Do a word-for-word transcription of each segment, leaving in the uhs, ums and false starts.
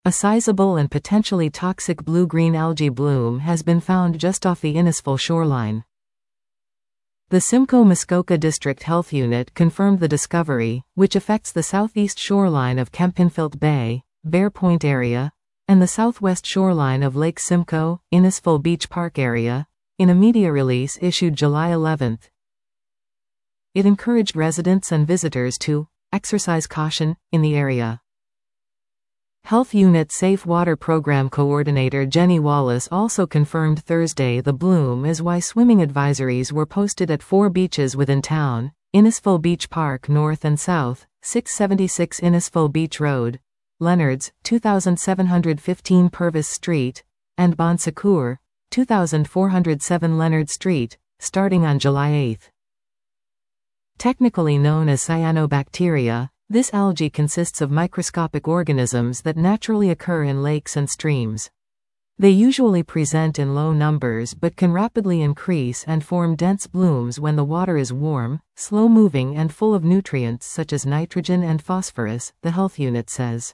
A sizable and potentially toxic blue-green algae bloom has been found just off the Innisfil shoreline. The Simcoe Muskoka District Health Unit confirmed the discovery, which affects the southeast shoreline of Kempinfield Bay, Bear Point area, and the southwest shoreline of Lake Simcoe, Innisfil Beach Park area, in a media release issued July eleventh. It encouraged residents and visitors to exercise caution in the area. Health Unit Safe Water Program Coordinator Jenny Wallace also confirmed Thursday the bloom is why swimming advisories were posted at four beaches within town: Innisfil Beach Park North and South, six seventy-six Innisfil Beach Road, Leonard's, two thousand seven hundred fifteen Purvis Street, and Bon Secours, two thousand four hundred seven Leonard Street, starting on July eighth. Technically known as cyanobacteria, this algae consists of microscopic organisms that naturally occur in lakes and streams. They usually present in low numbers but can rapidly increase and form dense blooms when the water is warm, slow-moving and full of nutrients such as nitrogen and phosphorus, the Health Unit says.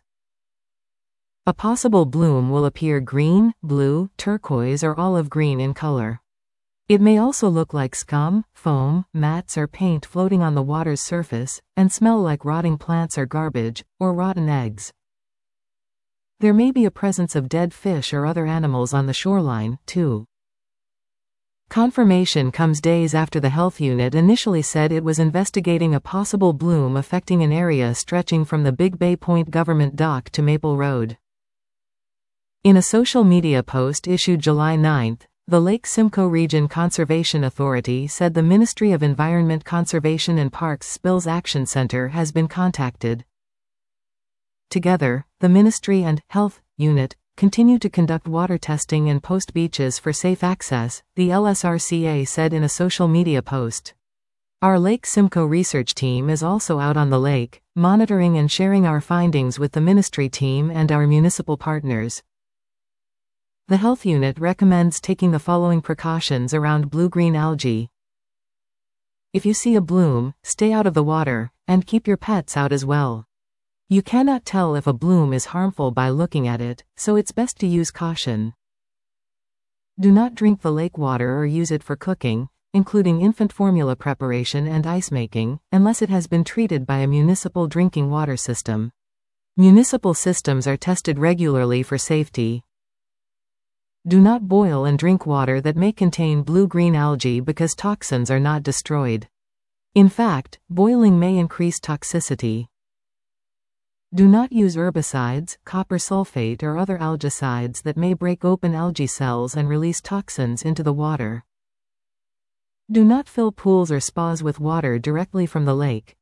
A possible bloom will appear green, blue, turquoise or olive green in color. It may also look like scum, foam, mats or paint floating on the water's surface, and smell like rotting plants or garbage, or rotten eggs. There may be a presence of dead fish or other animals on the shoreline, too. Confirmation comes days after the Health Unit initially said it was investigating a possible bloom affecting an area stretching from the Big Bay Point Government Dock to Maple Road. In a social media post issued July ninth, the Lake Simcoe Region Conservation Authority said the Ministry of Environment Conservation and Parks Spills Action Center has been contacted. Together, the Ministry and Health Unit continue to conduct water testing and post beaches for safe access, the L S R C A said in a social media post. Our Lake Simcoe research team is also out on the lake, monitoring and sharing our findings with the Ministry team and our municipal partners. The Health Unit recommends taking the following precautions around blue-green algae. If you see a bloom, stay out of the water, and keep your pets out as well. You cannot tell if a bloom is harmful by looking at it, so it's best to use caution. Do not drink the lake water or use it for cooking, including infant formula preparation and ice making, unless it has been treated by a municipal drinking water system. Municipal systems are tested regularly for safety. Do not boil and drink water that may contain blue-green algae because toxins are not destroyed. In fact, boiling may increase toxicity. Do not use herbicides, copper sulfate or other algicides that may break open algae cells and release toxins into the water. Do not fill pools or spas with water directly from the lake.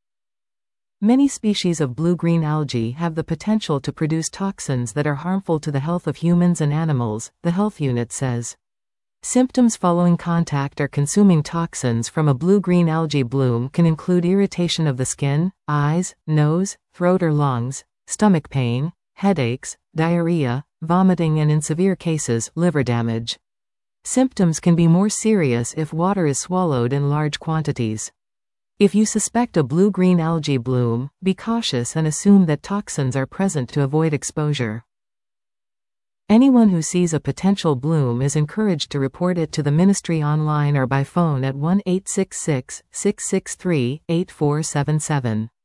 Many species of blue-green algae have the potential to produce toxins that are harmful to the health of humans and animals, the Health Unit says. Symptoms following contact or consuming toxins from a blue-green algae bloom can include irritation of the skin, eyes, nose, throat or lungs, stomach pain, headaches, diarrhea, vomiting and in severe cases, liver damage. Symptoms can be more serious if water is swallowed in large quantities. If you suspect a blue-green algae bloom, be cautious and assume that toxins are present to avoid exposure. Anyone who sees a potential bloom is encouraged to report it to the Ministry online or by phone at one eight six six, six six three, eight four seven seven.